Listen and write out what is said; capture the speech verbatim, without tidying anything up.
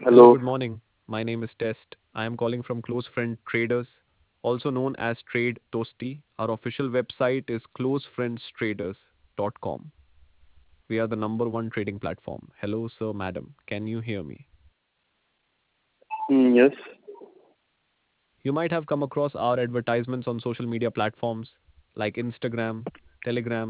Hello, Hello. good morning. My name is Test. I am calling from Close Friend Traders, also known as Trade Toasty. Our official website is close friends traders dot com. We are the number one trading platform. Hello, sir, madam. Can you hear me? Mm, yes. You might have come across our advertisements on social media platforms like Instagram, Telegram,